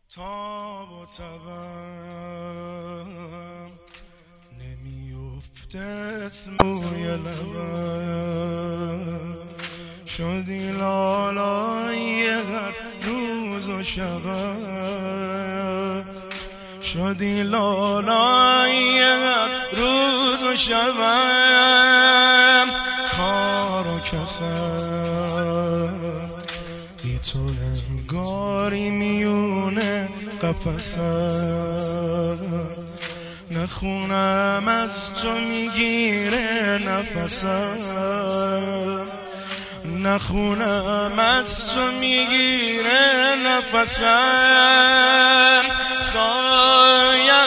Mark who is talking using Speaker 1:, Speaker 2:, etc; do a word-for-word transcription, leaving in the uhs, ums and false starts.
Speaker 1: تاب و تبم نمیفته اسموی لبم، شدی لالای هر روز و شبم، شدی لالای هر روز و شبم، کار و کسم بی تو انگاری میونه قفسم، نخونم از تو میگیره نفسم، نخونم از تو میگیره نفسم. سایه